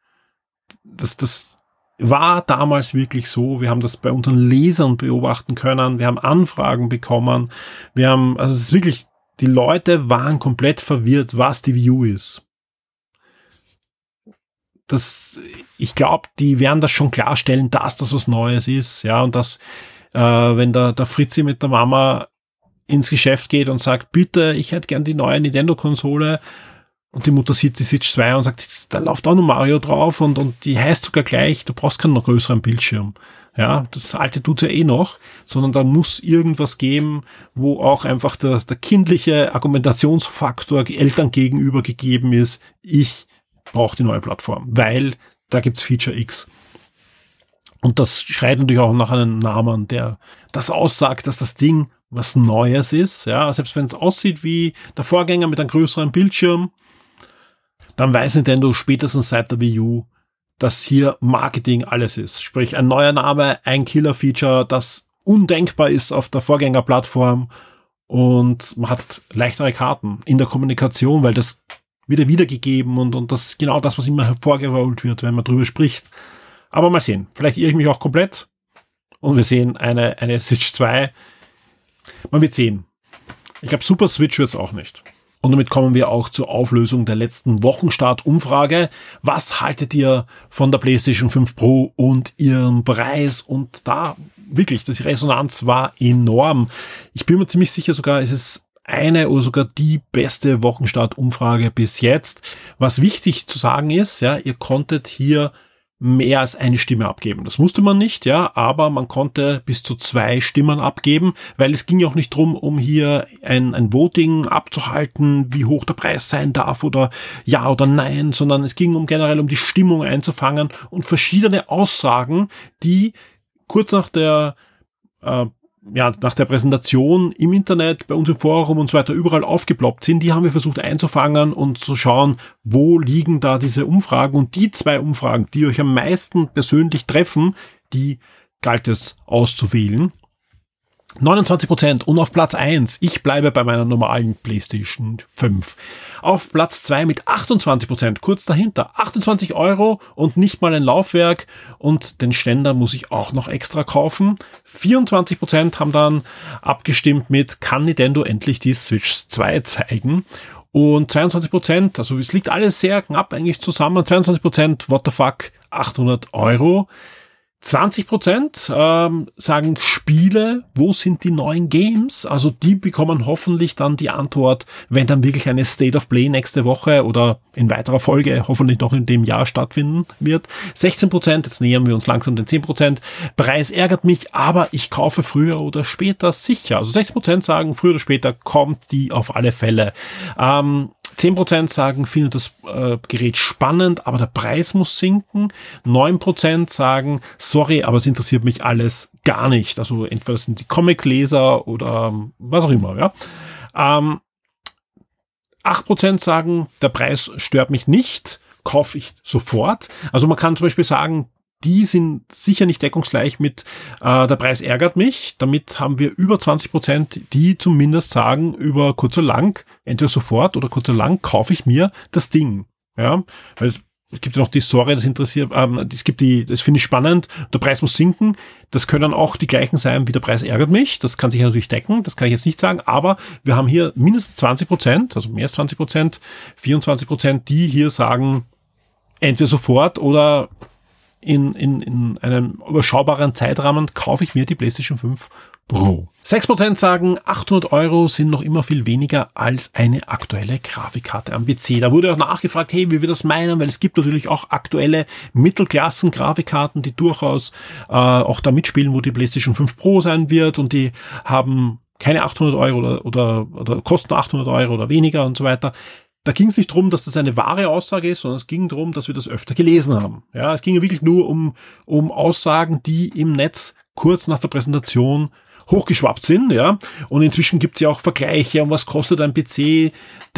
Das war damals wirklich so. Wir haben das bei unseren Lesern beobachten können. Wir haben Anfragen bekommen. Also es ist wirklich, die Leute waren komplett verwirrt, was die Wii U ist. Ich glaube, die werden das schon klarstellen, dass das was Neues ist, ja, und dass, wenn der Fritzi mit der Mama ins Geschäft geht und sagt, bitte, ich hätte gern die neue Nintendo-Konsole, und die Mutter sieht die Switch 2 und sagt, da läuft auch noch Mario drauf und die heißt sogar gleich, du brauchst keinen noch größeren Bildschirm. Ja, das alte tut's ja eh noch, sondern da muss irgendwas geben, wo auch einfach der kindliche Argumentationsfaktor Eltern gegenüber gegeben ist, ich brauche die neue Plattform, weil da gibt's Feature X. Und das schreit natürlich auch nach einem Namen, der das aussagt, dass das Ding was Neues ist. Ja, selbst wenn es aussieht wie der Vorgänger mit einem größeren Bildschirm, dann weiß Nintendo spätestens seit der Wii U, dass hier Marketing alles ist. Sprich, ein neuer Name, ein Killer-Feature, das undenkbar ist auf der Vorgängerplattform und man hat leichtere Karten in der Kommunikation, weil das wird wiedergegeben und das ist genau das, was immer hervorgeholt wird, wenn man drüber spricht. Aber mal sehen, vielleicht irre ich mich auch komplett und wir sehen eine Switch 2. Man wird sehen. Ich glaube, Super Switch wird es auch nicht. Und damit kommen wir auch zur Auflösung der letzten Wochenstart-Umfrage. Was haltet ihr von der PlayStation 5 Pro und ihrem Preis? Und da wirklich, die Resonanz war enorm. Ich bin mir ziemlich sicher sogar, es ist eine oder sogar die beste Wochenstart-Umfrage bis jetzt. Was wichtig zu sagen ist, ja, ihr konntet hier mehr als eine Stimme abgeben. Das musste man nicht, ja, aber man konnte bis zu 2 Stimmen abgeben, weil es ging ja auch nicht drum, um hier ein Voting abzuhalten, wie hoch der Preis sein darf oder ja oder nein, sondern es ging generell um die Stimmung einzufangen und verschiedene Aussagen, die kurz nach der Präsentation im Internet, bei uns im Forum und so weiter überall aufgeploppt sind, die haben wir versucht einzufangen und zu schauen, wo liegen da diese Umfragen, und die 2 Umfragen, die euch am meisten persönlich treffen, die galt es auszuwählen. 29% und auf Platz 1, ich bleibe bei meiner normalen PlayStation 5. Auf Platz 2 mit 28%, kurz dahinter, 28 € und nicht mal ein Laufwerk, und den Ständer muss ich auch noch extra kaufen. 24% haben dann abgestimmt mit, kann Nintendo endlich die Switch 2 zeigen? Und 22%, also es liegt alles sehr knapp eigentlich zusammen, 22% what the fuck, 800 €. 20% sagen Spiele, wo sind die neuen Games? Also die bekommen hoffentlich dann die Antwort, wenn dann wirklich eine State of Play nächste Woche oder in weiterer Folge hoffentlich noch in dem Jahr stattfinden wird. 16%, jetzt nähern wir uns langsam den 10%. Preis ärgert mich, aber ich kaufe früher oder später sicher. Also 16% sagen, früher oder später kommt die auf alle Fälle. 10% sagen, findet das Gerät spannend, aber der Preis muss sinken. 9% sagen, sorry, aber es interessiert mich alles gar nicht. Also entweder sind die Comicleser oder was auch immer. Ja. 8% sagen, der Preis stört mich nicht, kaufe ich sofort. Also man kann zum Beispiel sagen, die sind sicher nicht deckungsgleich mit der Preis ärgert mich. Damit haben wir über 20%, die zumindest sagen, über kurz oder lang, entweder sofort oder kurz oder lang, kaufe ich mir das Ding. Ja, weil es gibt ja noch die Sorge, das interessiert, das finde ich spannend, der Preis muss sinken. Das können auch die gleichen sein wie der Preis ärgert mich. Das kann sich natürlich decken, das kann ich jetzt nicht sagen, aber wir haben hier mindestens 20%, also mehr als 20%, 24%, die hier sagen, entweder sofort oder in einem überschaubaren Zeitrahmen kaufe ich mir die PlayStation 5 Pro. 6% sagen, 800 € sind noch immer viel weniger als eine aktuelle Grafikkarte am PC. Da wurde auch nachgefragt, hey, wie wir das meinen, weil es gibt natürlich auch aktuelle Mittelklassen-Grafikkarten, die durchaus auch da mitspielen, wo die PlayStation 5 Pro sein wird, und die haben keine 800 € oder kosten 800 € oder weniger und so weiter. Da ging es nicht darum, dass das eine wahre Aussage ist, sondern es ging darum, dass wir das öfter gelesen haben. Ja, es ging wirklich nur um Aussagen, die im Netz kurz nach der Präsentation hochgeschwappt sind, ja. Und inzwischen gibt es ja auch Vergleiche, was kostet ein PC,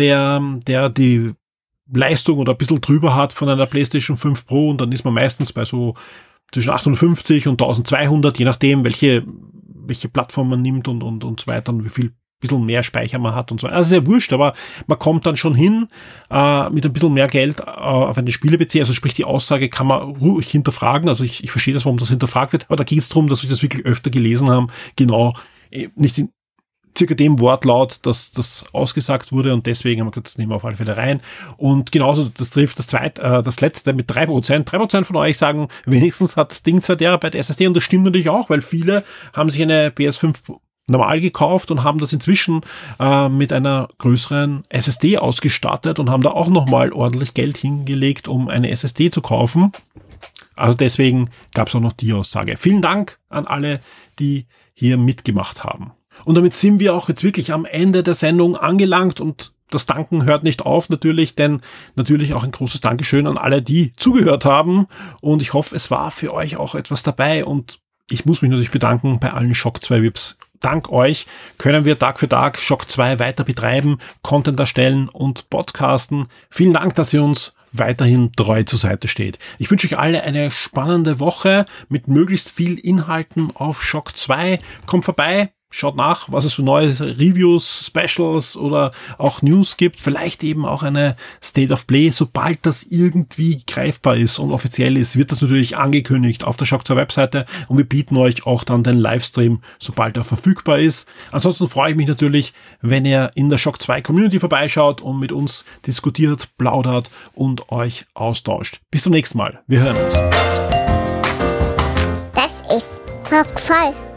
der die Leistung oder ein bisschen drüber hat von einer PlayStation 5 Pro, und dann ist man meistens bei so zwischen 850 und 1200, je nachdem, welche Plattform man nimmt und so weiter, und wie viel bisschen mehr Speicher man hat und so. Also sehr wurscht, aber man kommt dann schon hin mit ein bisschen mehr Geld auf eine Spiele-PC. Also sprich, die Aussage kann man ruhig hinterfragen. Also ich verstehe das, warum das hinterfragt wird, aber da geht es darum, dass wir das wirklich öfter gelesen haben. Genau, nicht in circa dem Wortlaut, dass das ausgesagt wurde, und deswegen haben wir gesagt, das nehmen wir auf alle Fälle rein. Und genauso, das trifft das letzte mit 3%. 3% von euch sagen, wenigstens hat das Ding 2 TB SSD, und das stimmt natürlich auch, weil viele haben sich eine PS5 normal gekauft und haben das inzwischen mit einer größeren SSD ausgestattet und haben da auch nochmal ordentlich Geld hingelegt, um eine SSD zu kaufen. Also deswegen gab es auch noch die Aussage. Vielen Dank an alle, die hier mitgemacht haben. Und damit sind wir auch jetzt wirklich am Ende der Sendung angelangt, und das Danken hört nicht auf natürlich, denn natürlich auch ein großes Dankeschön an alle, die zugehört haben, und ich hoffe, es war für euch auch etwas dabei, und ich muss mich natürlich bedanken bei allen Shock 2 VIPs. Dank euch können wir Tag für Tag Shock 2 weiter betreiben, Content erstellen und podcasten. Vielen Dank, dass ihr uns weiterhin treu zur Seite steht. Ich wünsche euch alle eine spannende Woche mit möglichst viel Inhalten auf Shock 2. Kommt vorbei, schaut nach, was es für neue Reviews, Specials oder auch News gibt. Vielleicht eben auch eine State of Play. Sobald das irgendwie greifbar ist und offiziell ist, wird das natürlich angekündigt auf der Shock 2 Webseite, und wir bieten euch auch dann den Livestream, sobald er verfügbar ist. Ansonsten freue ich mich natürlich, wenn ihr in der Shock 2 Community vorbeischaut und mit uns diskutiert, plaudert und euch austauscht. Bis zum nächsten Mal. Wir hören uns. Das ist Shock 2.